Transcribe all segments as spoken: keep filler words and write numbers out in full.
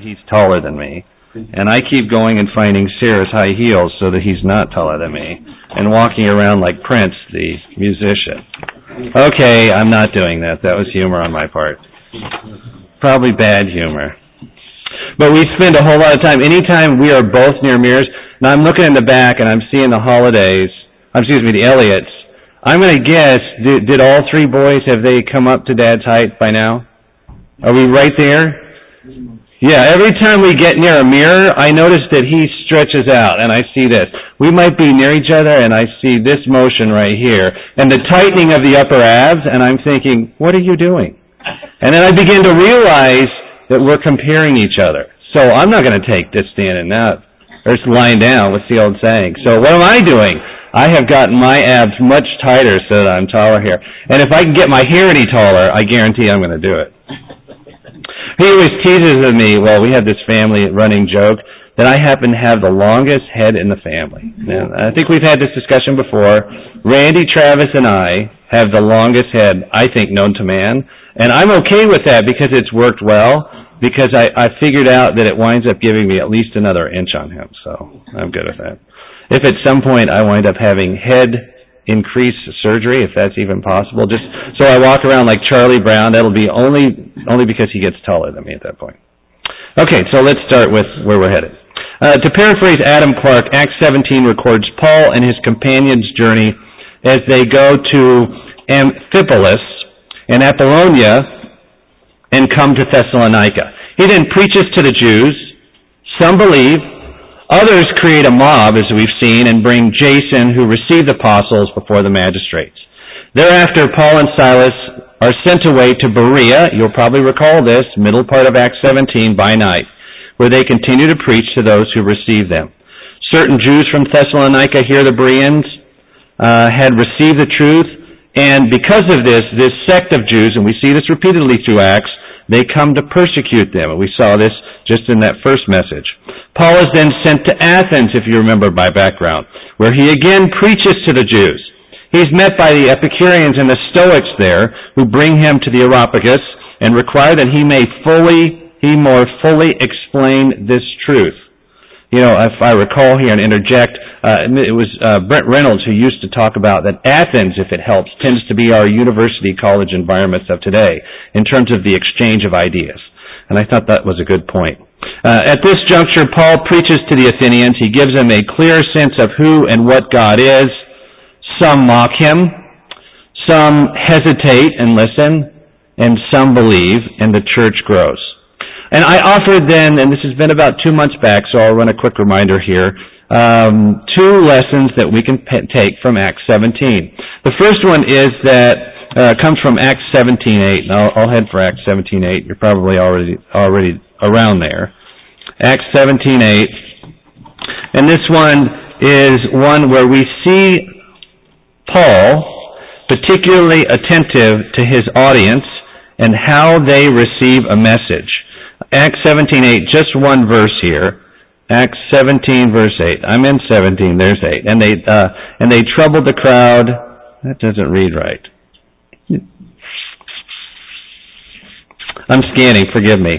he's taller than me. And I keep going and finding Sarah's high heels so that he's not taller than me, and walking around like Prince, the musician. Okay, I'm not doing that. That was humor on my part. Probably bad humor. But we spend a whole lot of time, anytime we are both near mirrors, now I'm looking in the back and I'm seeing the Holidays, excuse me, the Elliots. I'm going to guess, did, did all three boys, have they come up to Dad's height by now? Are we right there? Yeah, every time we get near a mirror, I notice that he stretches out, and I see this. We might be near each other, and I see this motion right here, and the tightening of the upper abs, and I'm thinking, what are you doing? And then I begin to realize that we're comparing each other. So I'm not going to take this standing up, or lying down, what's the old saying? So what am I doing? I have gotten my abs much tighter so that I'm taller here. And if I can get my hair any taller, I guarantee I'm going to do it. He always teases with me, well, we have this family running joke, that I happen to have the longest head in the family. Now, I think we've had this discussion before. Randy, Travis, and I have the longest head, I think, known to man. And I'm okay with that because it's worked well, because I, I figured out that it winds up giving me at least another inch on him. So I'm good with that. If at some point I wind up having head increase surgery, if that's even possible, just so I walk around like Charlie Brown, that'll be only only because he gets taller than me at that point. Okay, so let's start with where we're headed. Uh, to paraphrase Adam Clark, Acts seventeen records Paul and his companions' journey as they go to Amphipolis and Apollonia and come to Thessalonica. He then preaches to the Jews. Some believe. Others create a mob, as we've seen, and bring Jason, who received the apostles, before the magistrates. Thereafter, Paul and Silas are sent away to Berea, you'll probably recall this, middle part of Acts seventeen, by night, where they continue to preach to those who receive them. Certain Jews from Thessalonica, here the Bereans, uh, had received the truth, and because of this, this sect of Jews, and we see this repeatedly through Acts, they come to persecute them. And we saw this just in that first message. Paul is then sent to Athens, if you remember my background, where he again preaches to the Jews. He's met by the Epicureans and the Stoics there, who bring him to the Areopagus and require that he may fully, he more fully explain this truth. You know, if I recall here and interject, uh, it was uh, Brent Reynolds who used to talk about that Athens, if it helps, tends to be our university college environments of today in terms of the exchange of ideas. And I thought that was a good point. Uh, at this juncture, Paul preaches to the Athenians. He gives them a clear sense of who and what God is. Some mock him. Some hesitate and listen. And some believe, and the church grows. And I offered then, and this has been about two months back, so I'll run a quick reminder here, um, two lessons that we can p- take from Acts seventeen. The first one is that uh, comes from Acts seventeen eight, and I'll, I'll head for Acts seventeen eight. You're probably already already around there. Acts seventeen eight, and this one is one where we see Paul particularly attentive to his audience and how they receive a message. Acts seventeen eight, just one verse here. Acts seventeen verse eight. I'm in seventeen, there's eight. And they uh, and they troubled the crowd. That doesn't read right. I'm scanning, forgive me.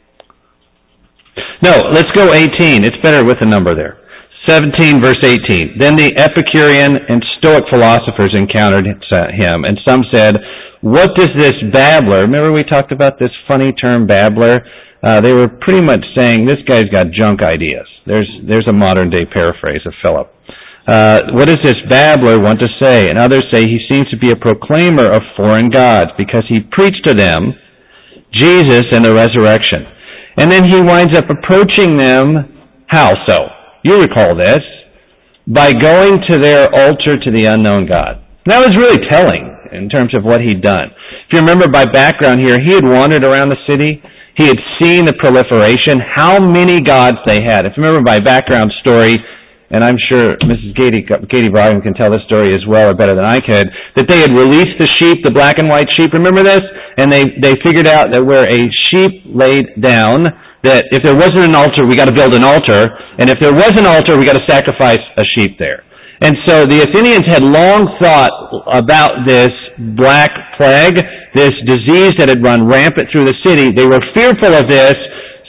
No, let's go eighteen. It's better with a number there. seventeen verse eighteen. Then the Epicurean and Stoic philosophers encountered him, and some said, "What does this babbler," remember we talked about this funny term babbler? Uh, they were pretty much saying, this guy's got junk ideas. There's there's a modern day paraphrase of Philip. Uh, what does this babbler want to say? And others say he seems to be a proclaimer of foreign gods because he preached to them Jesus and the resurrection. And then he winds up approaching them, how so? You recall this, by going to their altar to the unknown God. That was really telling in terms of what he'd done. If you remember by background here, he had wandered around the city. He had seen the proliferation, how many gods they had. If you remember my background story, and I'm sure Missus Katie, Katie Bryan can tell this story as well or better than I could, that they had released the sheep, the black and white sheep. Remember this? And they, they figured out that where a sheep laid down, that if there wasn't an altar, we got to build an altar, and if there was an altar, we got to sacrifice a sheep there. And so the Athenians had long thought about this black plague, this disease that had run rampant through the city. They were fearful of this,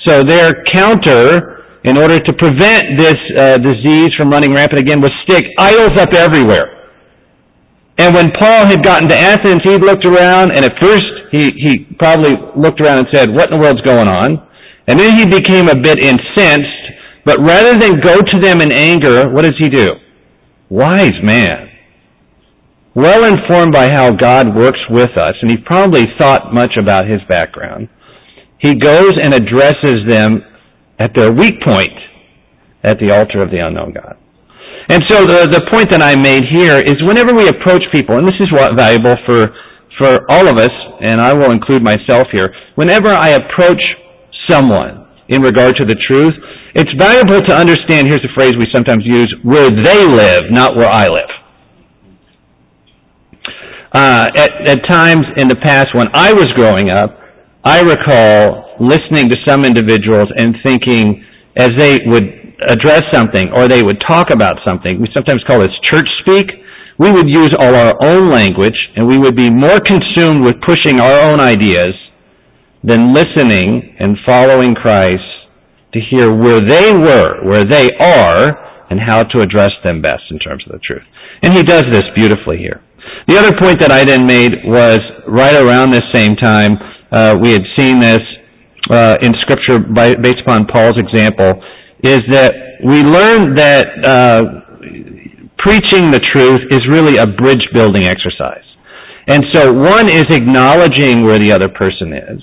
So their counter, in order to prevent this uh, disease from running rampant again, was stick idols up everywhere. And when Paul had gotten to Athens, he looked around, and at first he, he probably looked around and said, what in the world's going on? And then he became a bit incensed, but rather than go to them in anger, what does he do? Wise man. Well informed by how God works with us, and he probably thought much about his background, he goes and addresses them at their weak point at the altar of the unknown God. And so the, the point that I made here is whenever we approach people, and this is what valuable for, for all of us, and I will include myself here, whenever I approach someone in regard to the truth, it's valuable to understand, here's a phrase we sometimes use, where they live, not where I live. Uh, at, at times in the past when I was growing up, I recall listening to some individuals and thinking as they would address something or they would talk about something, we sometimes call this church speak, we would use all our own language and we would be more consumed with pushing our own ideas than listening and following Christ to hear where they were, where they are, and how to address them best in terms of the truth. And he does this beautifully here. The other point that I then made was right around this same time, uh, we had seen this uh, in Scripture by, based upon Paul's example, is that we learn that uh, preaching the truth is really a bridge-building exercise. And so one is acknowledging where the other person is.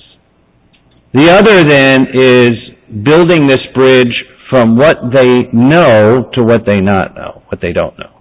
The other then is building this bridge from what they know to what they not know, what they don't know.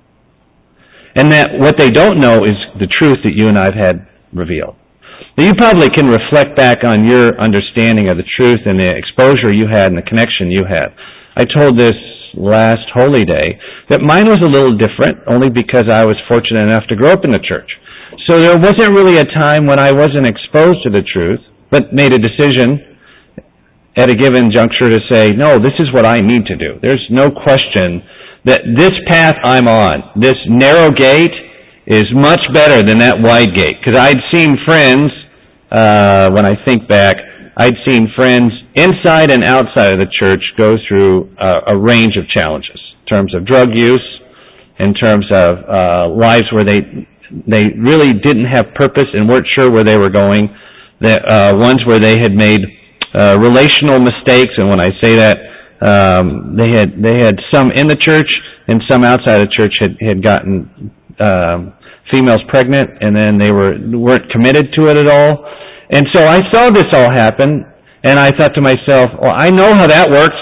And that what they don't know is the truth that you and I have had revealed. Now you probably can reflect back on your understanding of the truth and the exposure you had and the connection you had. I told this last Holy Day that mine was a little different only because I was fortunate enough to grow up in the church. So there wasn't really a time when I wasn't exposed to the truth, but made a decision at a given juncture to say, no, this is what I need to do. There's no question that this path I'm on, this narrow gate, is much better than that wide gate. Because I'd seen friends, uh, when I think back, I'd seen friends inside and outside of the church go through uh, a range of challenges in terms of drug use, in terms of uh, lives where they they really didn't have purpose and weren't sure where they were going. The uh, ones where they had made uh, relational mistakes, and when I say that, um, they had they had some in the church and some outside the church had had gotten um, females pregnant, and then they were weren't committed to it at all. And so I saw this all happen, and I thought to myself, well, I know how that works.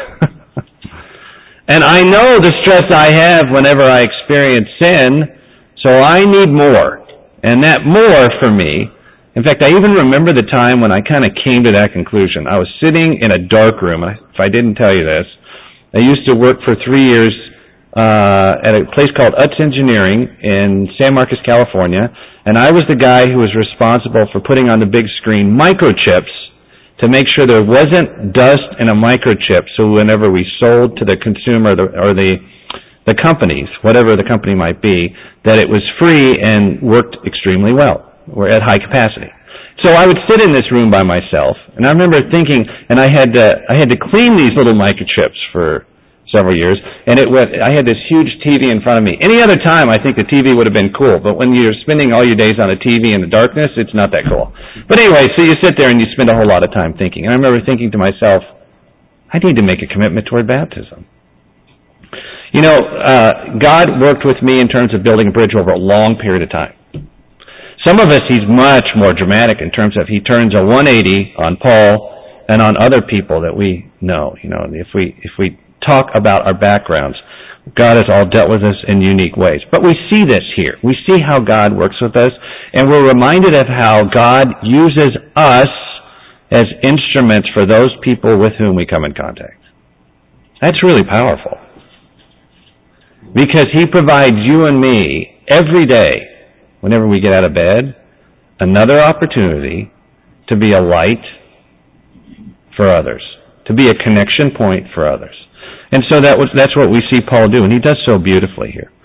And I know the stress I have whenever I experience sin, so I need more. And that more for me, in fact, I even remember the time when I kind of came to that conclusion. I was sitting in a dark room, and if I didn't tell you this, I used to work for three years uh, at a place called Utz Engineering in San Marcos, California, and I was the guy who was responsible for putting on the big screen microchips to make sure there wasn't dust in a microchip, so whenever we sold to the consumer or the the companies, whatever the company might be, that it was free and worked extremely well. We're at high capacity. So I would sit in this room by myself, and I remember thinking, and I had to, I had to clean these little microchips for several years, and it went, I had this huge T V in front of me. Any other time, I think the T V would have been cool, but when you're spending all your days on a T V in the darkness, it's not that cool. But anyway, so you sit there and you spend a whole lot of time thinking. And I remember thinking to myself, I need to make a commitment toward baptism. You know, uh, God worked with me in terms of building a bridge over a long period of time. Some of us, he's much more dramatic in terms of he turns a one eighty on Paul and on other people that we know. You know, if we if we talk about our backgrounds, God has all dealt with us in unique ways. But we see this here. We see how God works with us, and we're reminded of how God uses us as instruments for those people with whom we come in contact. That's really powerful. Because he provides you and me every day, whenever we get out of bed, another opportunity to be a light for others, to be a connection point for others. And so that was, that's what we see Paul do, and he does so beautifully here.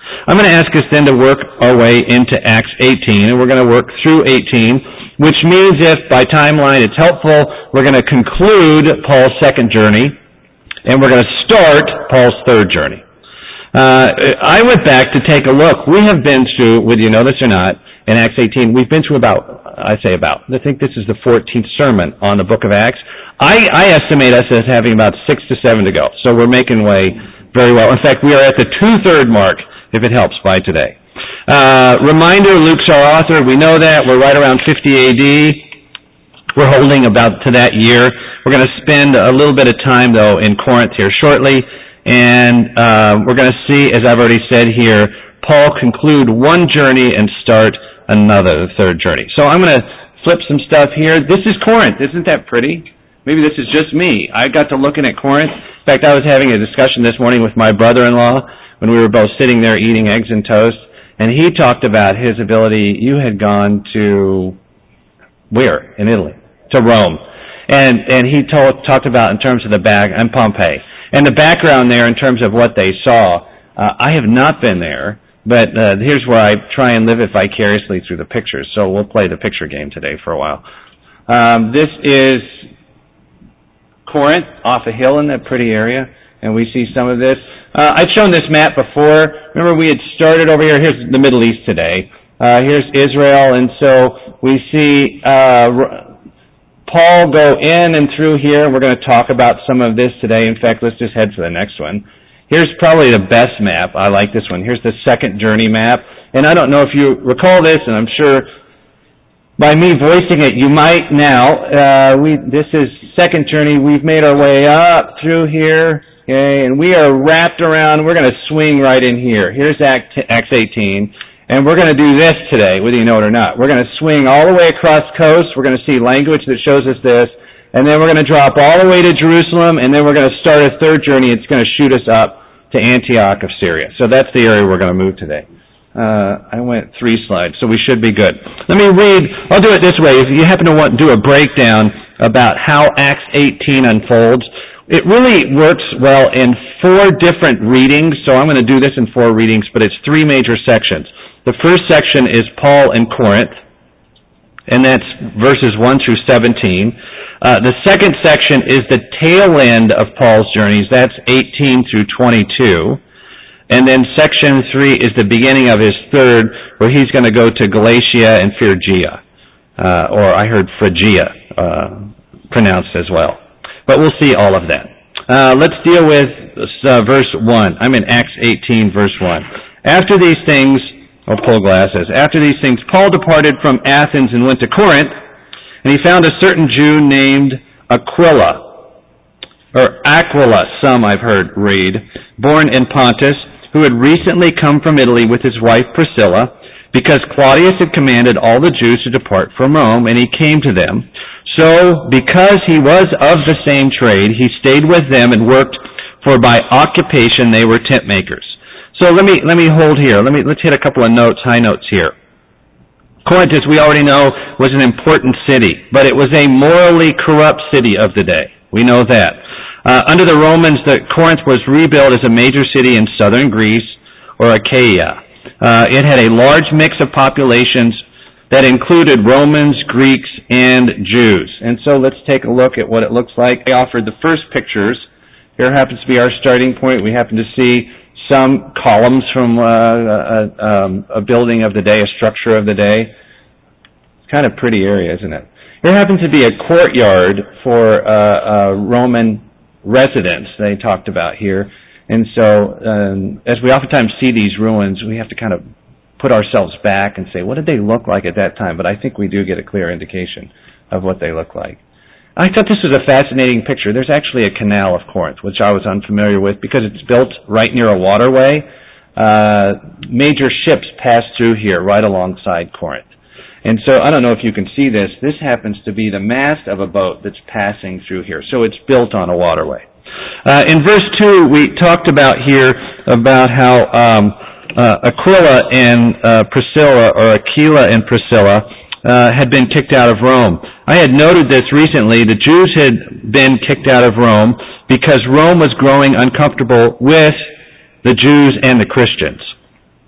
I'm going to ask us then to work our way into Acts eighteen, and we're going to work through eighteen, which means if by timeline it's helpful, we're going to conclude Paul's second journey, and we're going to start Paul's third journey. Uh, I went back to take a look. We have been through, whether you know this or not, in Acts eighteen, we've been through about, I say about, I think this is the fourteenth sermon on the book of Acts. I, I estimate us as having about six to seven to go, so we're making way very well. In fact, we are at the two-third mark, if it helps, by today. Uh, reminder, Luke's our author. We know that. We're right around fifty A D. We're holding about to that year. We're going to spend a little bit of time, though, in Corinth here shortly. And uh, we're going to see, as I've already said here, Paul conclude one journey and start another, the third journey. So I'm going to flip some stuff here. This is Corinth. Isn't that pretty? Maybe this is just me. I got to looking at Corinth. In fact, I was having a discussion this morning with my brother-in-law when we were both sitting there eating eggs and toast, and he talked about his ability. You had gone to, where? In Italy. To Rome. And and he told, talked about in terms of the back, and Pompeii. And the background there in terms of what they saw, uh, I have not been there, but uh, here's where I try and live it vicariously through the pictures. So we'll play the picture game today for a while. Um, this is Corinth, off a hill in that pretty area, and we see some of this. Uh, I've shown this map before. Remember we had started over here. Here's the Middle East today. Uh, here's Israel, and so we see Uh, Paul go in and through here, and we're going to talk about some of this today. In fact, let's just head for the next one. Here's probably the best map. I like this one. Here's the second journey map. And I don't know if you recall this, and I'm sure by me voicing it, you might now. Uh, we This is second journey. We've made our way up through here, okay, and we are wrapped around. We're going to swing right in here. Here's Acts eighteen. And we're going to do this today, whether you know it or not. We're going to swing all the way across coast. We're going to see language that shows us this. And then we're going to drop all the way to Jerusalem. And then we're going to start a third journey. It's going to shoot us up to Antioch of Syria. So that's the area we're going to move today. Uh, I went three slides, so we should be good. Let me read. I'll do it this way. If you happen to want to do a breakdown about how Acts eighteen unfolds, it really works well in four different readings. So I'm going to do this in four readings, but it's three major sections. The first section is Paul in Corinth, and that's verses one through seventeen. Uh, the second section is the tail end of Paul's journeys. That's eighteen through twenty-two. And then section three is the beginning of his third, where he's going to go to Galatia and Phrygia, uh, or I heard Phrygia uh, pronounced as well. But we'll see all of that. Uh, let's deal with uh, verse one. I'm in Acts eighteen, verse one. After these things... I'll pull glasses. After these things, Paul departed from Athens and went to Corinth, and he found a certain Jew named Aquila, or Aquila, some I've heard read, born in Pontus, who had recently come from Italy with his wife Priscilla, because Claudius had commanded all the Jews to depart from Rome, and he came to them. So, because he was of the same trade, he stayed with them and worked, for by occupation they were tent makers. So let me let me hold here. Let me let's hit a couple of notes, high notes here. Corinth, as we already know, was an important city, but it was a morally corrupt city of the day. We know that. Uh, under the Romans, the Corinth was rebuilt as a major city in southern Greece, or Achaia. Uh, it had a large mix of populations that included Romans, Greeks, and Jews. And so let's take a look at what it looks like. I offered the first pictures. Here happens to be our starting point. We happen to see some columns from uh, a, um, a building of the day, a structure of the day. It's kind of pretty area, isn't it? There happens to be a courtyard for uh, uh, Roman residents they talked about here. And so um, as we oftentimes see these ruins, we have to kind of put ourselves back and say, what did they look like at that time? But I think we do get a clear indication of what they look like. I thought this was a fascinating picture. There's actually a canal of Corinth, which I was unfamiliar with because it's built right near a waterway. Uh, major ships pass through here right alongside Corinth. And so I don't know if you can see this. This happens to be the mast of a boat that's passing through here. So it's built on a waterway. Uh, in verse two, we talked about here about how um, uh, Aquila and uh, Priscilla, or Aquila and Priscilla, Uh, had been kicked out of Rome. I had noted this recently. The Jews had been kicked out of Rome because Rome was growing uncomfortable with the Jews and the Christians.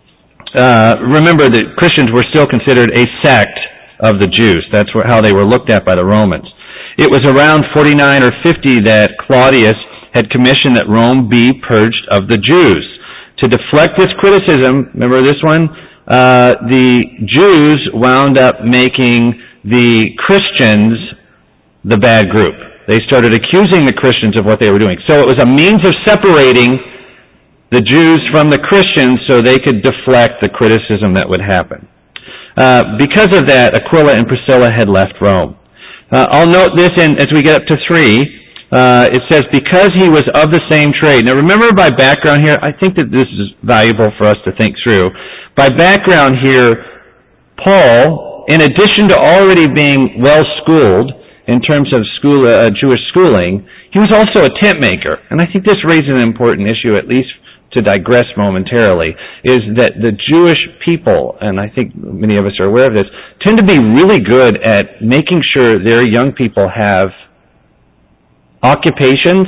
uh, remember that Christians were still considered a sect of the Jews. That's how they were looked at by the Romans. It was around forty-nine or fifty that Claudius had commissioned that Rome be purged of the Jews. To deflect this criticism, remember this one? Uh, the Jews wound up making the Christians the bad group. They started accusing the Christians of what they were doing. So it was a means of separating the Jews from the Christians so they could deflect the criticism that would happen. Uh, because of that, Aquila and Priscilla had left Rome. Uh, I'll note this in, as we get up to three. Uh, it says, because he was of the same trade. Now remember by background here, I think that this is valuable for us to think through. By background here, Paul, in addition to already being well-schooled in terms of school, uh, Jewish schooling, he was also a tent maker. And I think this raises an important issue, at least to digress momentarily, is that the Jewish people, and I think many of us are aware of this, tend to be really good at making sure their young people have occupations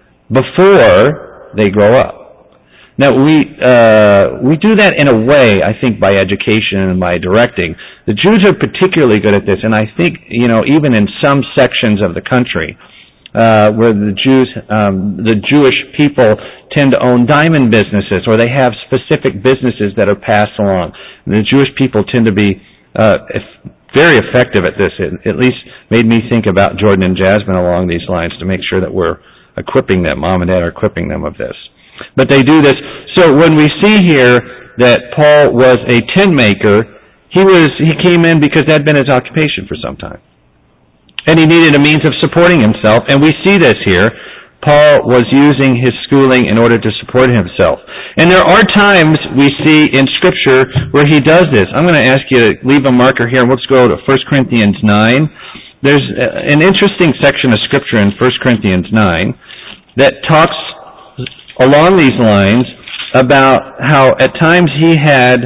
before they grow up. Now, we uh, we do that in a way, I think, by education and by directing. The Jews are particularly good at this, and I think, you know, even in some sections of the country, Uh, where the Jews, um, the Jewish people tend to own diamond businesses, or they have specific businesses that are passed along. And the Jewish people tend to be uh, very effective at this. It at least made me think about Jordan and Jasmine along these lines to make sure that we're equipping them, mom and dad are equipping them of this. But they do this. So when we see here that Paul was a tent maker, he was he came in because that had been his occupation for some time. And he needed a means of supporting himself, and we see this here. Paul was using his schooling in order to support himself. And there are times we see in Scripture where he does this. I'm going to ask you to leave a marker here, and let's go to First Corinthians nine. There's an interesting section of Scripture in First Corinthians nine that talks along these lines about how at times he had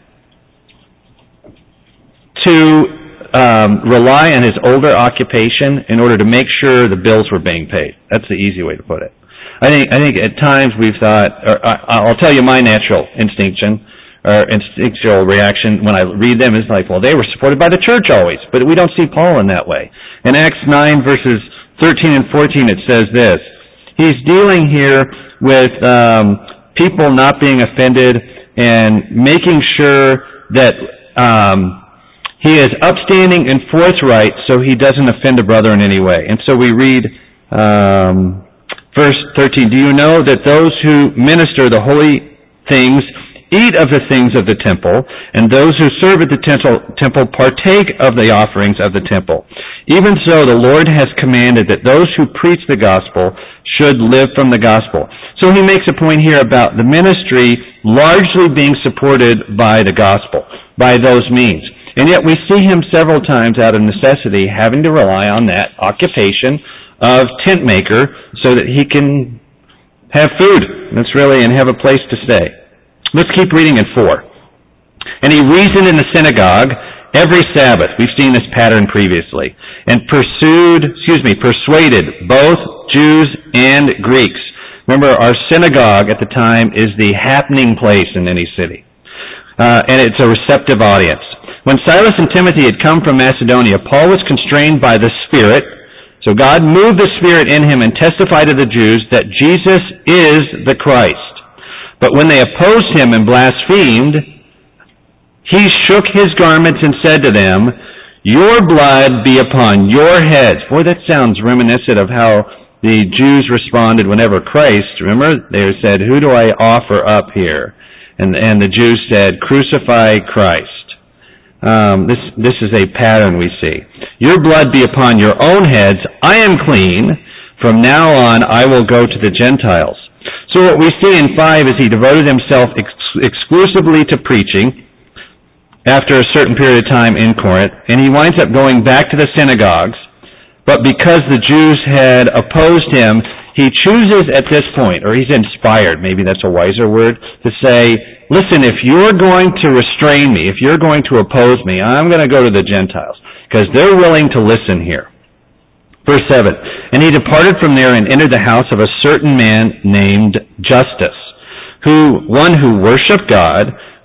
to Um, rely on his older occupation in order to make sure the bills were being paid. That's the easy way to put it. I think I think at times we've thought, or I, I'll tell you my natural instinction, or instinctual reaction when I read them is like, well, they were supported by the church always, but we don't see Paul in that way. In Acts nine verses thirteen and fourteen it says this, he's dealing here with um, people not being offended and making sure that um he is upstanding and forthright so he doesn't offend a brother in any way. And so we read um, verse thirteen, do you know that those who minister the holy things eat of the things of the temple, and those who serve at the temple, temple partake of the offerings of the temple? Even so, the Lord has commanded that those who preach the gospel should live from the gospel. So he makes a point here about the ministry largely being supported by the gospel, by those means. And yet we see him several times out of necessity having to rely on that occupation of tent maker so that he can have food, that's really, and have a place to stay. Let's keep reading in four. And he reasoned in the synagogue every Sabbath. We've seen this pattern previously. And pursued, excuse me, persuaded both Jews and Greeks. Remember, our synagogue at the time is the happening place in any city. Uh, and it's a receptive audience. When Silas and Timothy had come from Macedonia, Paul was constrained by the Spirit. So God moved the Spirit in him and testified to the Jews that Jesus is the Christ. But when they opposed him and blasphemed, he shook his garments and said to them, your blood be upon your heads. Boy, that sounds reminiscent of how the Jews responded whenever Christ, remember, they said, who do I offer up here? And, and the Jews said, crucify Christ. Um, this this is a pattern we see. Your blood be upon your own heads. I am clean. From now on, I will go to the Gentiles. So what we see in five is he devoted himself ex- exclusively to preaching after a certain period of time in Corinth, and he winds up going back to the synagogues. But because the Jews had opposed him, he chooses at this point, or he's inspired, maybe that's a wiser word, to say, listen, if you're going to restrain me, if you're going to oppose me, I'm going to go to the Gentiles, because they're willing to listen here. Verse seven, and he departed from there and entered the house of a certain man named Justus, who one who worshipped God,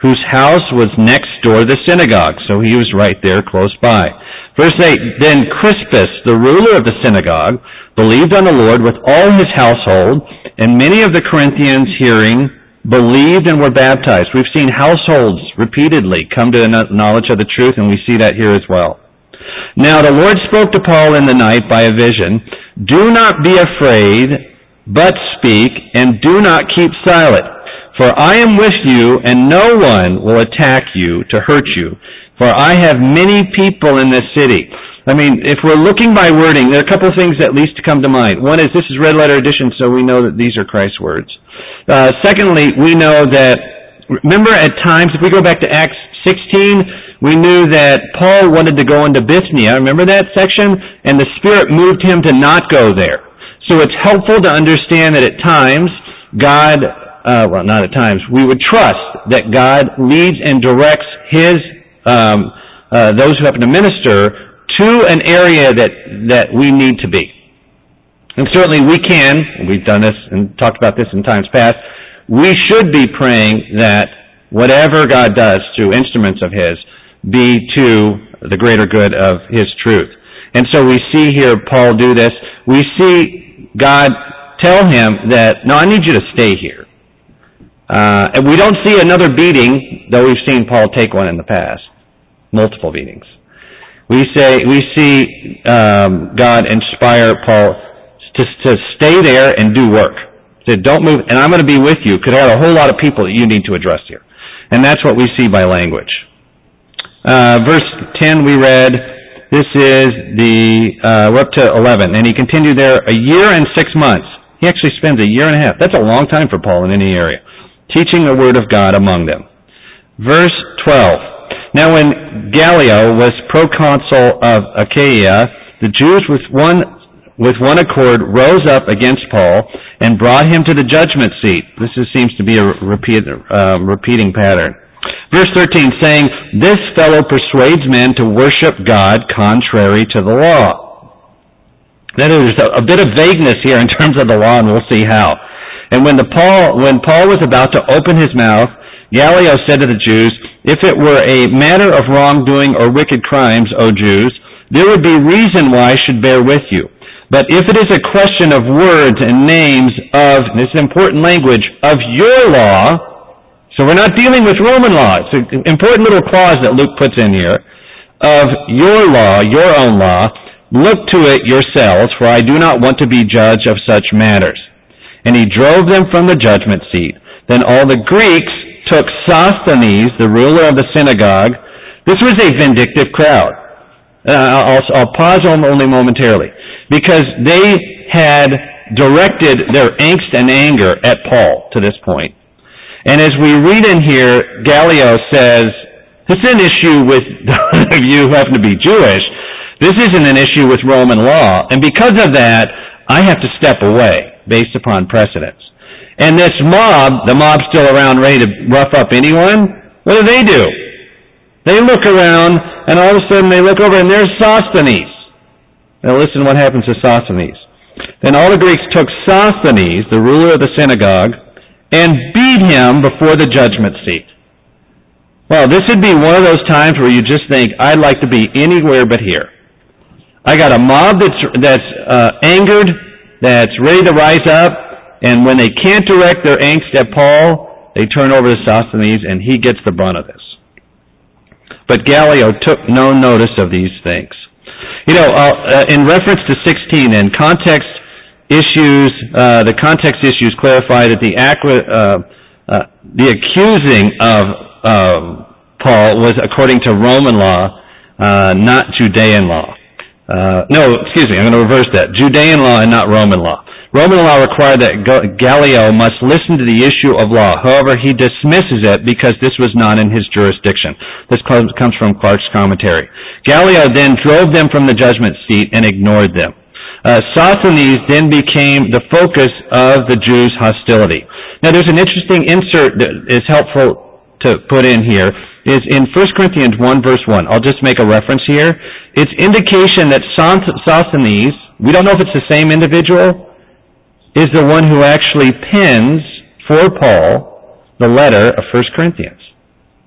whose house was next door to the synagogue. So he was right there close by. Verse eight, then Crispus, the ruler of the synagogue, believed on the Lord with all his household, and many of the Corinthians hearing believed and were baptized. We've seen households repeatedly come to the knowledge of the truth, and we see that here as well. Now the Lord spoke to Paul in the night by a vision, do not be afraid, but speak, and do not keep silent. For I am with you, and no one will attack you to hurt you. For I have many people in this city. I mean, if we're looking by wording, there are a couple of things at least to come to mind. One is this is red letter edition, so we know that these are Christ's words. Uh, secondly, we know that, remember at times, if we go back to Acts sixteen, we knew that Paul wanted to go into Bithynia. Remember that section? And the Spirit moved him to not go there. So it's helpful to understand that at times, God... Uh, well, not at times, we would trust that God leads and directs His, um, uh, those who happen to minister to an area that, that we need to be. And certainly we can, we've done this and talked about this in times past, we should be praying that whatever God does through instruments of His be to the greater good of His truth. And so we see here Paul do this. We see God tell him that, no, I need you to stay here. Uh, and we don't see another beating, though we've seen Paul take one in the past. Multiple beatings. We say we see um, God inspire Paul to, to stay there and do work. He said, don't move, and I'm going to be with you, because I have a whole lot of people that you need to address here. And that's what we see by language. Uh, verse ten we read, this is the, uh, we're up to eleven, and he continued there a year and six months. He actually spends a year and a half. That's a long time for Paul in any area, teaching the word of God among them. Verse twelve. Now when Gallio was proconsul of Achaia, the Jews with one with one accord rose up against Paul and brought him to the judgment seat. This is, seems to be a repeat, uh, repeating pattern. Verse thirteen, saying, this fellow persuades men to worship God contrary to the law. Now there's a, a bit of vagueness here in terms of the law, and we'll see how. And when the Paul, when Paul was about to open his mouth, Gallio said to the Jews, if it were a matter of wrongdoing or wicked crimes, O Jews, there would be reason why I should bear with you. But if it is a question of words and names of, and this is important language, of your law, so we're not dealing with Roman law. It's an important little clause that Luke puts in here, of your law, your own law, look to it yourselves, for I do not want to be judge of such matters. And he drove them from the judgment seat. Then all the Greeks took Sosthenes, the ruler of the synagogue. This was a vindictive crowd. Uh, I'll, I'll pause only momentarily, because they had directed their angst and anger at Paul to this point. And as we read in here, Gallio says, this is an issue with those of you who happen to be Jewish. This isn't an issue with Roman law, and because of that, I have to step away based upon precedence. And this mob, the mob's still around ready to rough up anyone, what do they do? They look around, and all of a sudden they look over, and there's Sosthenes. Now listen to what happens to Sosthenes. Then all the Greeks took Sosthenes, the ruler of the synagogue, and beat him before the judgment seat. Well, this would be one of those times where you just think, I'd like to be anywhere but here. I got a mob that's that's uh, angered, that's ready to rise up, and when they can't direct their angst at Paul, they turn over to Sosthenes, and he gets the brunt of this. But Gallio took no notice of these things. You know, uh, in reference to sixteen, in context issues, uh, the context issues clarify that the acqui- uh, uh, the accusing of uh, Paul was according to Roman law, uh, not Judean law. Uh, no, excuse me, I'm going to reverse that. Judean law and not Roman law. Roman law required that Gallio must listen to the issue of law. However, he dismisses it because this was not in his jurisdiction. This comes from Clark's commentary. Gallio then drove them from the judgment seat and ignored them. Uh, Sosthenes then became the focus of the Jews' hostility. Now, there's an interesting insert that is helpful to put in here. Is in First Corinthians one, verse one. I'll just make a reference here. It's indication that Sosthenes, we don't know if it's the same individual, is the one who actually pens for Paul the letter of First Corinthians.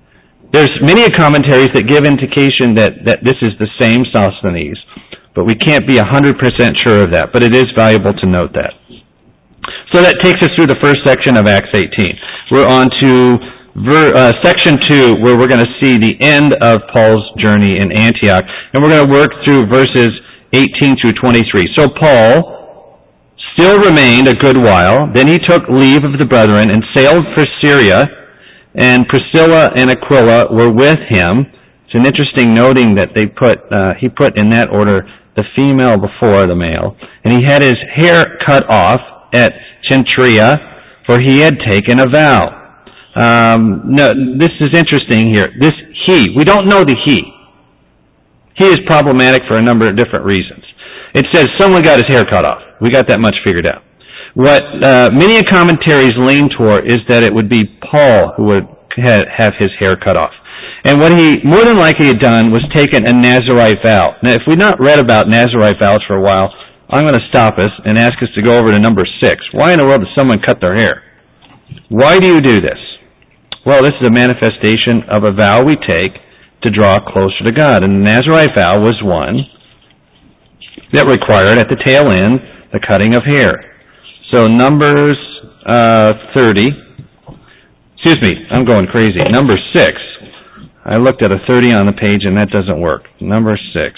There's many commentaries that give indication that, that this is the same Sosthenes, but we can't be one hundred percent sure of that, but it is valuable to note that. So that takes us through the first section of Acts eighteen. We're on to ver, uh, section two, where we're going to see the end of Paul's journey in Antioch, and we're going to work through verses eighteen through twenty-three. So Paul still remained a good while. Then he took leave of the brethren and sailed for Syria, and Priscilla and Aquila were with him. It's an interesting noting that they put, uh, he put in that order the female before the male. And he had his hair cut off at Cenchrea, for he had taken a vow. Um, no, this is interesting here. This he, we don't know the he. He is problematic for a number of different reasons. It says someone got his hair cut off. We got that much figured out. What uh, many commentaries lean toward is that it would be Paul who would ha- have his hair cut off. And what he more than likely had done was taken a Nazirite vow. Now, if we've not read about Nazirite vows for a while, I'm going to stop us and ask us to go over to number six. Why in the world does someone cut their hair? Why do you do this? Well, this is a manifestation of a vow we take to draw closer to God. And the Nazirite vow was one that required at the tail end the cutting of hair. So Numbers uh, thirty, excuse me, I'm going crazy. Number six. I looked at a thirty on the page and that doesn't work. Number six.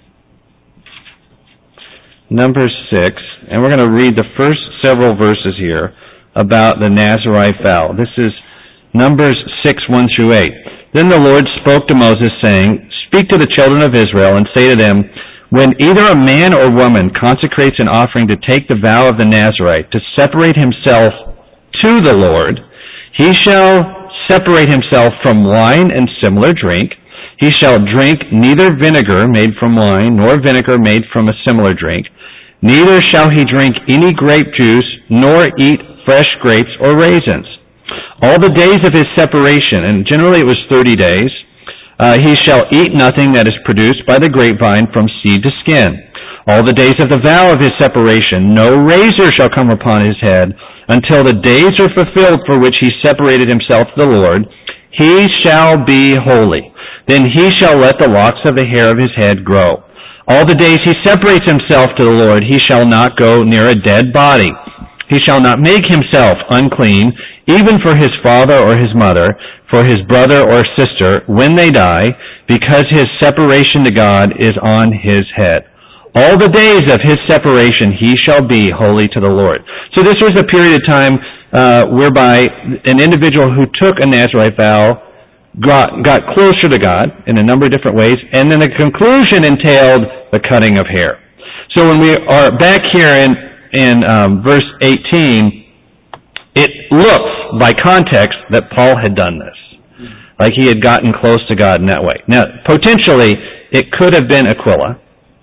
Number six, and we're going to read the first several verses here about the Nazirite vow. This is Numbers six, one through eight. Then the Lord spoke to Moses, saying, "Speak to the children of Israel and say to them, when either a man or woman consecrates an offering to take the vow of the Nazirite, to separate himself to the Lord, he shall separate himself from wine and similar drink. He shall drink neither vinegar made from wine, nor vinegar made from a similar drink. Neither shall he drink any grape juice, nor eat fresh grapes or raisins. All the days of his separation," and generally it was thirty days, Uh, "he shall eat nothing that is produced by the grapevine from seed to skin. All the days of the vow of his separation, no razor shall come upon his head until the days are fulfilled for which he separated himself to the Lord. He shall be holy. Then he shall let the locks of the hair of his head grow. All the days he separates himself to the Lord, he shall not go near a dead body. He shall not make himself unclean, even for his father or his mother, for his brother or sister, when they die, because his separation to God is on his head. All the days of his separation he shall be holy to the Lord." So this was a period of time uh, whereby an individual who took a Nazirite vow got, got closer to God in a number of different ways, and then the conclusion entailed the cutting of hair. So when we are back here in, in um, verse eighteen, it looks, by context, that Paul had done this. Like he had gotten close to God in that way. Now, potentially, it could have been Aquila,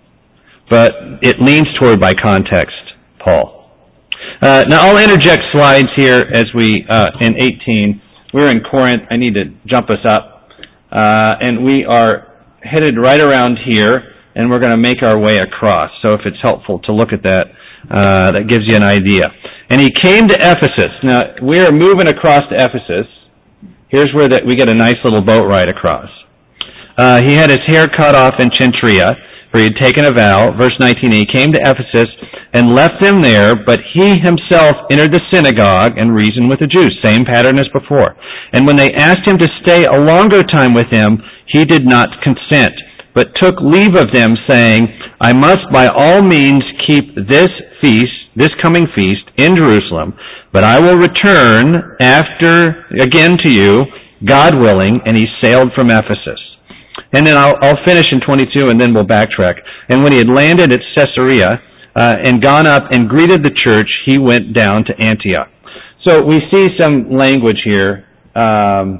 but it leans toward, by context, Paul. Uh, now, I'll interject slides here as we, uh, in eighteen, we're in Corinth. I need to jump us up. Uh, and we are headed right around here, and we're going to make our way across. So if it's helpful to look at that, uh, that gives you an idea. And he came to Ephesus. Now, we are moving across to Ephesus. Here's where the, we get a nice little boat ride across. Uh, he had his hair cut off in Cenchrea, for he had taken a vow. Verse nineteen, he came to Ephesus and left them there, but he himself entered the synagogue and reasoned with the Jews. Same pattern as before. And when they asked him to stay a longer time with him, he did not consent, but took leave of them, saying, "I must by all means keep this feast, this coming feast, in Jerusalem, but I will return after again to you, God willing." And he sailed from Ephesus. And then I'll, I'll finish in twenty-two, and then we'll backtrack. And when he had landed at Caesarea uh, and gone up and greeted the church, he went down to Antioch. So we see some language here. Um,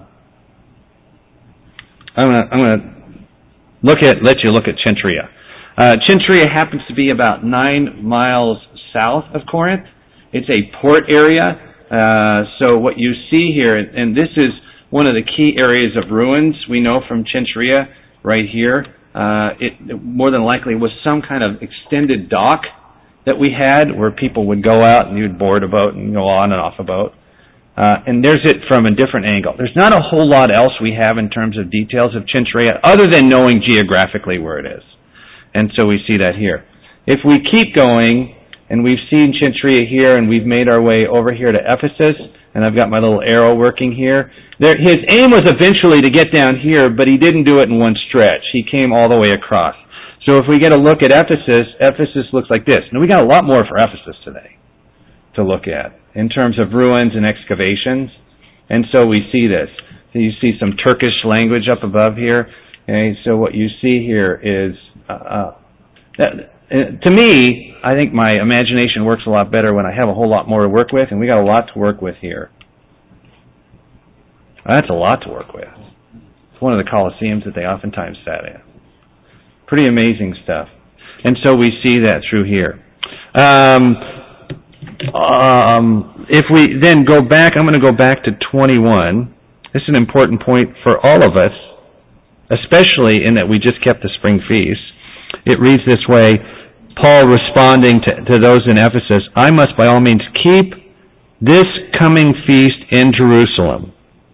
I'm going I'm to look at let you look at Cenchrea. Uh, Cenchrea happens to be about nine miles south of Corinth. It's a port area. Uh, so what you see here, and this is one of the key areas of ruins we know from Cenchrea right here. Uh, it, it more than likely was some kind of extended dock that we had where people would go out and you'd board a boat and go on and off a boat. Uh, and there's it from a different angle. There's not a whole lot else we have in terms of details of Cenchreae other than knowing geographically where it is. And so we see that here. If we keep going, and we've seen Cenchreae here, and we've made our way over here to Ephesus, and I've got my little arrow working here. There, his aim was eventually to get down here, but he didn't do it in one stretch. He came all the way across. So if we get a look at Ephesus, Ephesus looks like this. Now we got a lot more for Ephesus today to look at in terms of ruins and excavations. And so we see this. So you see some Turkish language up above here. Okay, so what you see here is, uh, uh, that, uh, to me, I think my imagination works a lot better when I have a whole lot more to work with, and we got a lot to work with here. That's a lot to work with. It's one of the Colosseums that they oftentimes sat in. Pretty amazing stuff. And so we see that through here. Um, Um, if we then go back, I'm going to go back to twenty-one. This is an important point for all of us, especially in that we just kept the spring feast. It reads this way, Paul responding to, to those in Ephesus, I must by all means keep this coming feast in Jerusalem,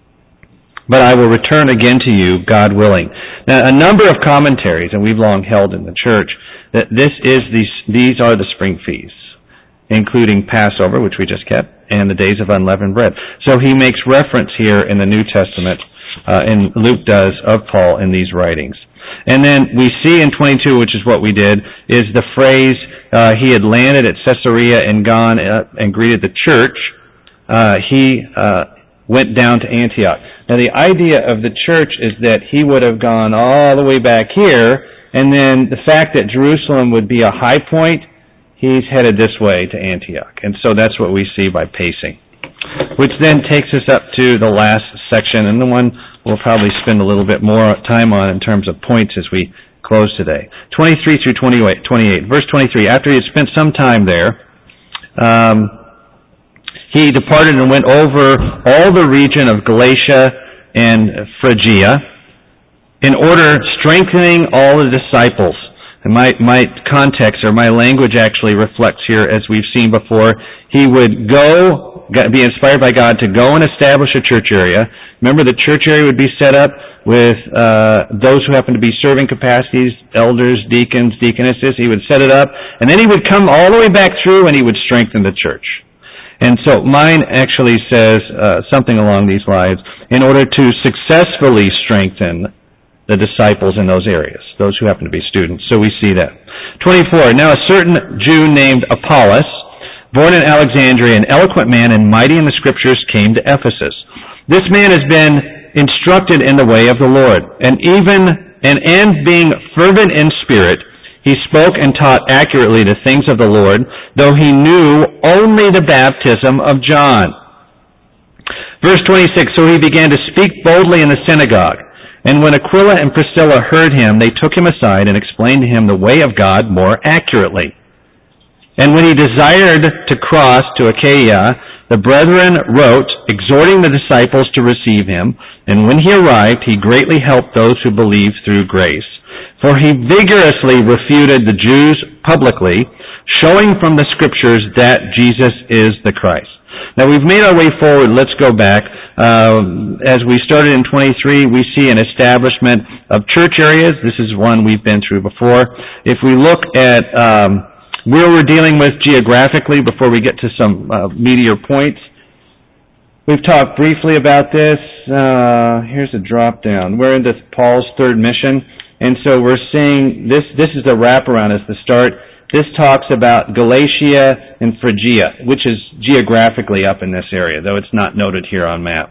but I will return again to you, God willing. Now, a number of commentaries, and we've long held in the church, that this is these, these are the spring feasts, including Passover, which we just kept, and the days of unleavened bread. So he makes reference here in the New Testament, uh, and Luke does, of Paul in these writings. And then we see in twenty-two, which is what we did, is the phrase, uh, he had landed at Caesarea and gone uh, and greeted the church. Uh, he uh, went down to Antioch. Now the idea of the church is that he would have gone all the way back here, and then the fact that Jerusalem would be a high point, he's headed this way to Antioch. And so that's what we see by pacing. Which then takes us up to the last section, and the one we'll probably spend a little bit more time on in terms of points as we close today. twenty-three through twenty-eight. Verse twenty-three, after he had spent some time there, um, he departed and went over all the region of Galatia and Phrygia, in order strengthening all the disciples. And my, my context, or my language actually reflects here, as we've seen before, he would go, be inspired by God to go and establish a church area. Remember, the church area would be set up with uh, those who happen to be serving capacities, elders, deacons, deaconesses. He would set it up, and then he would come all the way back through and he would strengthen the church. And so mine actually says uh, something along these lines, in order to successfully strengthen the disciples in those areas, those who happen to be students. So we see that. twenty-four, now a certain Jew named Apollos, born in Alexandria, an eloquent man and mighty in the Scriptures, came to Ephesus. This man has been instructed in the way of the Lord, and even, and, and being fervent in spirit, he spoke and taught accurately the things of the Lord, though he knew only the baptism of John. Verse twenty-six, so he began to speak boldly in the synagogue. And when Aquila and Priscilla heard him, they took him aside and explained to him the way of God more accurately. And when he desired to cross to Achaia, the brethren wrote, exhorting the disciples to receive him. And when he arrived, he greatly helped those who believed through grace. For he vigorously refuted the Jews publicly, showing from the Scriptures that Jesus is the Christ. Now we've made our way forward. Let's go back. Uh, as we started in twenty-three, we see an establishment of church areas. This is one we've been through before. If we look at um, where we're dealing with geographically before we get to some uh, meatier points, we've talked briefly about this. Uh, here's a drop down. We're into Paul's third mission, and so we're seeing this. This is the wraparound as the start. This talks about Galatia and Phrygia, which is geographically up in this area, though it's not noted here on map.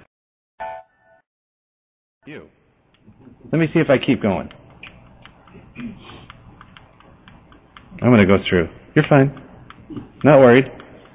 You. Let me see if I keep going. I'm going to go through. You're fine. Not worried.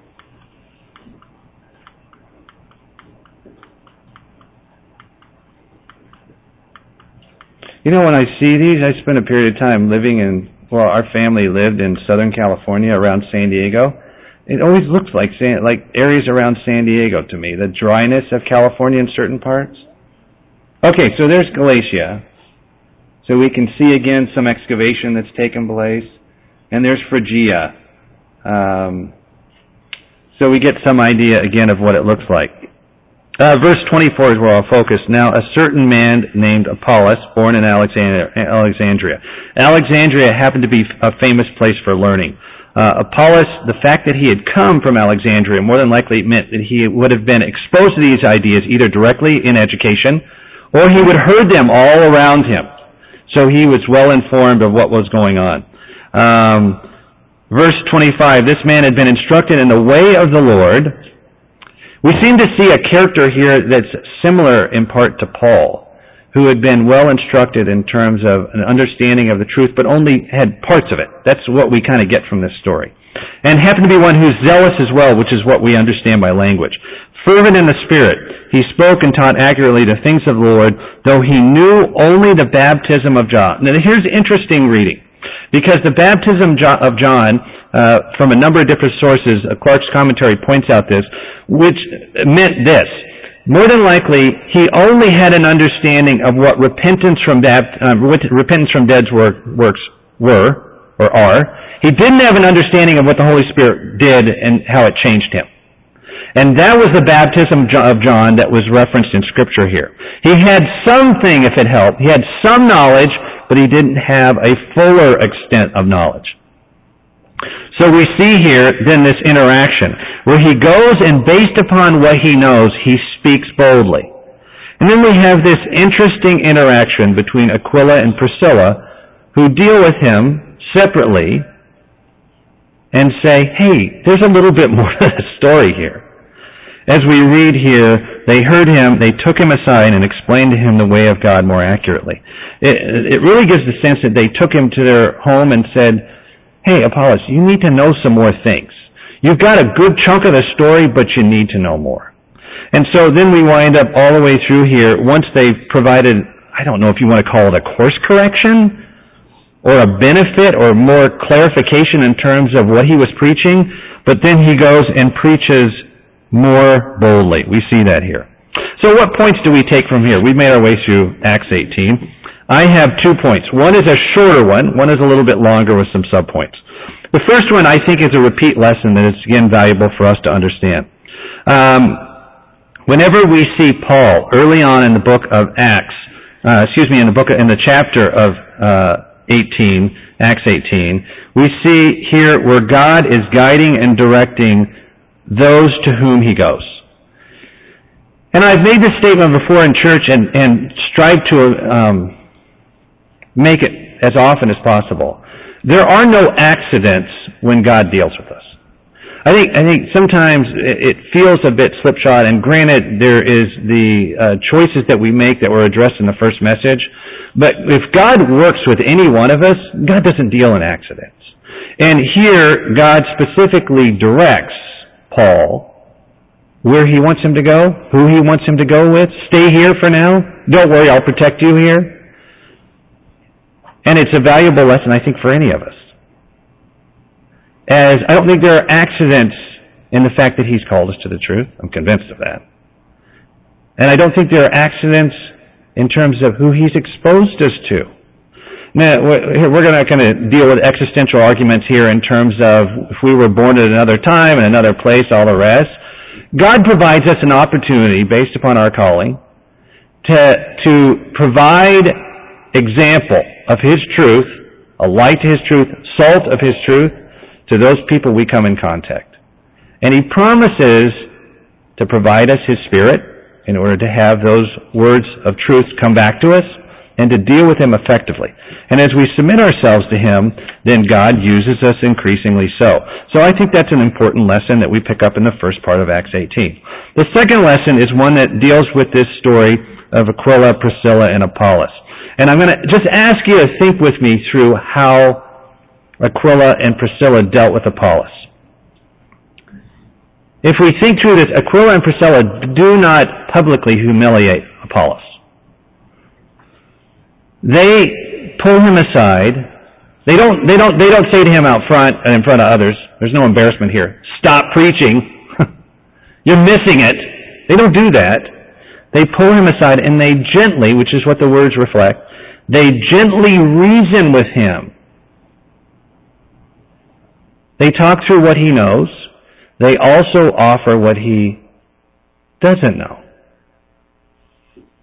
You know, when I see these, I spend a period of time living in Well, our family lived in Southern California around San Diego. It always looks like San, like areas around San Diego to me, the dryness of California in certain parts. Okay, so there's Galatia. So we can see again some excavation that's taken place. And there's Phrygia. Um, so we get some idea again of what it looks like. Uh, verse twenty-four is where I'll focus. Now, a certain man named Apollos, born in Alexandria. Alexandria happened to be a famous place for learning. Uh, Apollos, the fact that he had come from Alexandria more than likely meant that he would have been exposed to these ideas either directly in education or he would heard them all around him. So he was well informed of what was going on. Um, verse twenty-five, this man had been instructed in the way of the Lord. We seem to see a character here that's similar in part to Paul, who had been well instructed in terms of an understanding of the truth, but only had parts of it. That's what we kind of get from this story. And happened to be one who's zealous as well, which is what we understand by language. Fervent in the Spirit, he spoke and taught accurately the things of the Lord, though he knew only the baptism of John. Now here's interesting reading, because the baptism of John, uh, from a number of different sources, uh, Clark's commentary points out this, which meant this. More than likely, he only had an understanding of what repentance from bapt- uh, repentance from dead work, works were, or are. He didn't have an understanding of what the Holy Spirit did and how it changed him. And that was the baptism of John that was referenced in Scripture here. He had something, if it helped. He had some knowledge, but he didn't have a fuller extent of knowledge. So we see here then this interaction where he goes and based upon what he knows, he speaks boldly. And then we have this interesting interaction between Aquila and Priscilla who deal with him separately and say, hey, there's a little bit more to the story here. As we read here, they heard him, they took him aside and explained to him the way of God more accurately. It, it really gives the sense that they took him to their home and said, hey, Apollos, you need to know some more things. You've got a good chunk of the story, but you need to know more. And so then we wind up all the way through here, once they've provided, I don't know if you want to call it a course correction, or a benefit, or more clarification in terms of what he was preaching, but then he goes and preaches more boldly. We see that here. So what points do we take from here? We've made our way through Acts eighteen. I have two points. One is a shorter one. One is a little bit longer with some subpoints. The first one I think is a repeat lesson that is, again, valuable for us to understand. Um, whenever we see Paul early on in the book of Acts, uh, excuse me, in the book, in the chapter of uh, eighteen, Acts eighteen, we see here where God is guiding and directing those to whom he goes. And I've made this statement before in church and, and strive to um, make it as often as possible. There are no accidents when God deals with us. I think I think sometimes it feels a bit slipshod, and granted, there is the uh, choices that we make that were addressed in the first message, but if God works with any one of us, God doesn't deal in accidents. And here, God specifically directs Paul where he wants him to go, who he wants him to go with. Stay here for now. Don't worry, I'll protect you here. And it's a valuable lesson, I think, for any of us. As I don't think there are accidents in the fact that he's called us to the truth. I'm convinced of that. And I don't think there are accidents in terms of who he's exposed us to. Now, we're not going to deal with existential arguments here in terms of if we were born at another time, in another place, all the rest. God provides us an opportunity, based upon our calling, to, to provide example of his truth, a light to his truth, salt of his truth, to those people we come in contact. And he promises to provide us his Spirit in order to have those words of truth come back to us and to deal with them effectively. And as we submit ourselves to him, then God uses us increasingly so. So I think that's an important lesson that we pick up in the first part of Acts eighteen. The second lesson is one that deals with this story of Aquila, Priscilla, and Apollos. And I'm going to just ask you to think with me through how Aquila and Priscilla dealt with Apollos. If we think through this, Aquila and Priscilla do not publicly humiliate Apollos. They pull him aside. They don't, they don't, they don't say to him out front and in front of others, there's no embarrassment here, stop preaching. You're missing it. They don't do that. They pull him aside and they gently, which is what the words reflect, they gently reason with him. They talk through what he knows. They also offer what he doesn't know.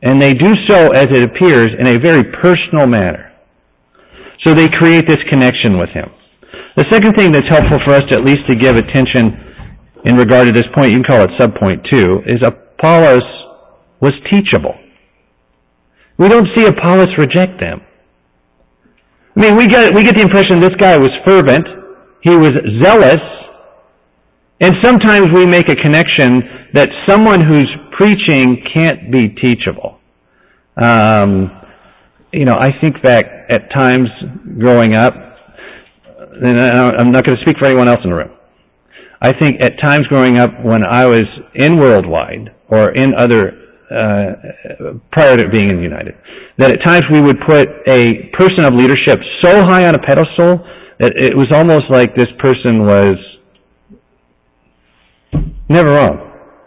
And they do so, as it appears, in a very personal manner. So they create this connection with him. The second thing that's helpful for us to at least to give attention in regard to this point, you can call it subpoint two, is Apollos was teachable. We don't see Apollos reject them. I mean, we get, we get the impression this guy was fervent, he was zealous, and sometimes we make a connection that someone who's preaching can't be teachable. Um, you know, I think back at times growing up, and I'm not going to speak for anyone else in the room. I think at times growing up when I was in Worldwide or in other, uh, prior to being in United, that at times we would put a person of leadership so high on a pedestal that it was almost like this person was never wrong.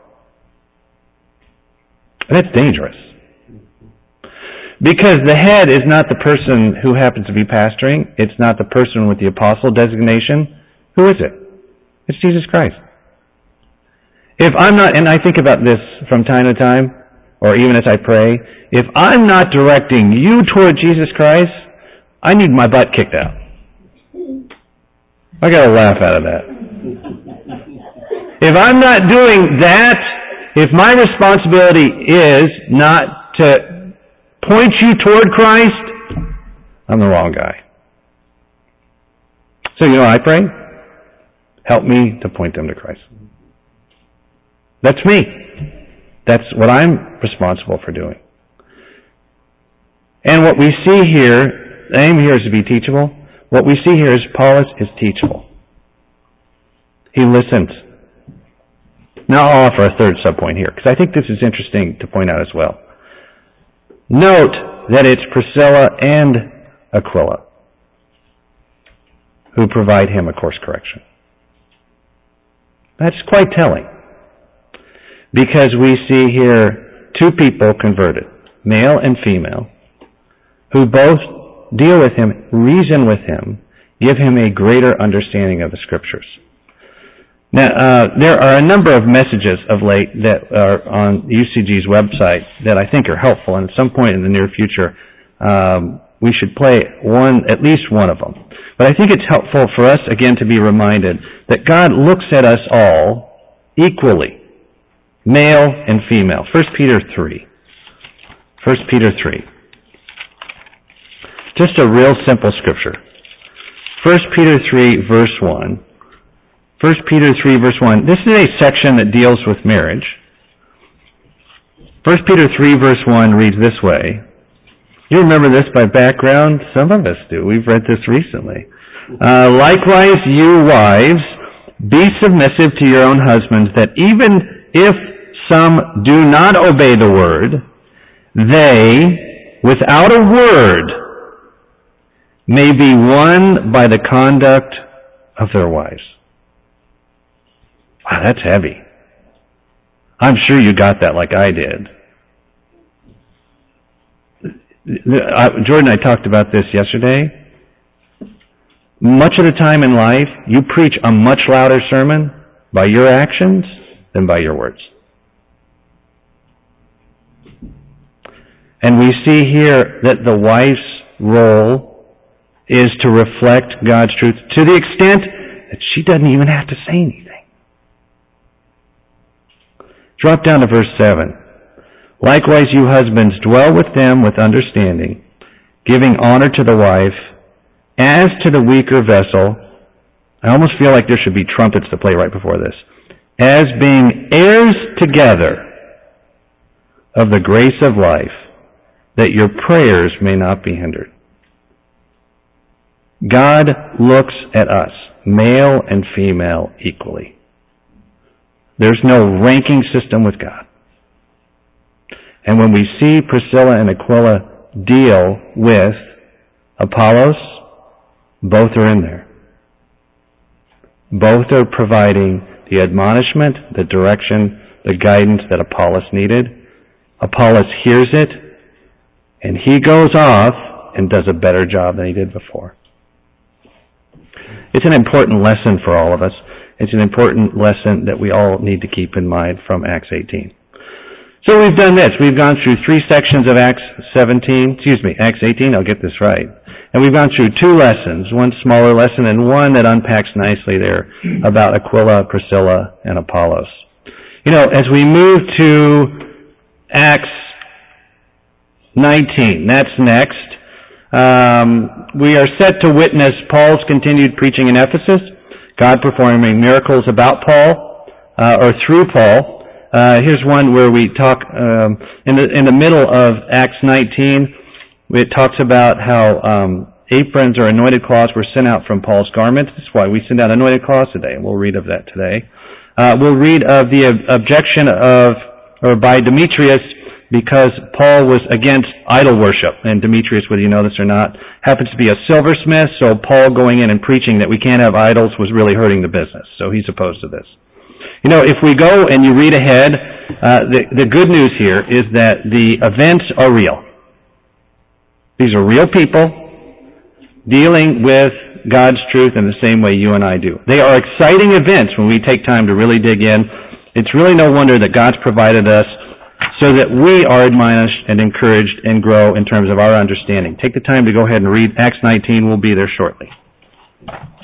And that's dangerous. Because the head is not the person who happens to be pastoring. It's not the person with the apostle designation. Who is it? It's Jesus Christ. If I'm not, and I think about this from time to time, or even as I pray, if I'm not directing you toward Jesus Christ, I need my butt kicked out. I got a laugh out of that. If I'm not doing that, if my responsibility is not to point you toward Christ, I'm the wrong guy. So you know what I pray? Help me to point them to Christ. That's me. That's what I'm responsible for doing. And what we see here, the aim here is to be teachable. What we see here is Apollos is teachable. He listens. Now I'll offer a third subpoint here, because I think this is interesting to point out as well. Note that it's Priscilla and Aquila who provide him a course correction. That's quite telling, because we see here two people converted, male and female, who both deal with him, reason with him, give him a greater understanding of the Scriptures. Now, uh, there are a number of messages of late that are on U C G's website that I think are helpful, and at some point in the near future, um, we should play one, at least one of them. But I think it's helpful for us, again, to be reminded that God looks at us all equally, male and female. First Peter three. First Peter three. Just a real simple scripture. First Peter three, verse one. First Peter three, verse one. This is a section that deals with marriage. First Peter three, verse one reads this way. You remember this by background? Some of us do. We've read this recently. Uh, Likewise, you wives, be submissive to your own husbands, that even if some do not obey the word, they, without a word, may be won by the conduct of their wives. Wow, that's heavy. I'm sure you got that like I did. Jordan and I talked about this yesterday. Much of the time in life, you preach a much louder sermon by your actions than by your words. And we see here that the wife's role is to reflect God's truth to the extent that she doesn't even have to say anything. Drop down to verse seven. Likewise, you husbands, dwell with them with understanding, giving honor to the wife, as to the weaker vessel. I almost feel like there should be trumpets to play right before this. As being heirs together of the grace of life, that your prayers may not be hindered. God looks at us, male and female, equally. There's no ranking system with God. And when we see Priscilla and Aquila deal with Apollos, both are in there. Both are providing the admonishment, the direction, the guidance that Apollos needed. Apollos hears it, and he goes off and does a better job than he did before. It's an important lesson for all of us. It's an important lesson that we all need to keep in mind from Acts eighteen. So we've done this. We've gone through three sections of Acts seventeen, excuse me, Acts eighteen, I'll get this right. And we've gone through two lessons, one smaller lesson and one that unpacks nicely there about Aquila, Priscilla, and Apollos. You know, as we move to Acts nineteen, that's next. Um, we are set to witness Paul's continued preaching in Ephesus, God performing miracles about Paul, uh, or through Paul. Uh, here's one where we talk, um, in the, in the middle of Acts nineteen, it talks about how, um, aprons or anointed cloths were sent out from Paul's garments. That's why we send out anointed cloths today. We'll read of that today. Uh, we'll read of the objection of, or by Demetrius, because Paul was against idol worship. And Demetrius, whether you know this or not, happens to be a silversmith, so Paul going in and preaching that we can't have idols was really hurting the business. So he's opposed to this. You know, if we go and you read ahead, uh, the, the good news here is that the events are real. These are real people dealing with God's truth in the same way you and I do. They are exciting events when we take time to really dig in. It's really no wonder that God's provided us so that we are admonished and encouraged and grow in terms of our understanding. Take the time to go ahead and read Acts nineteen. We'll be there shortly.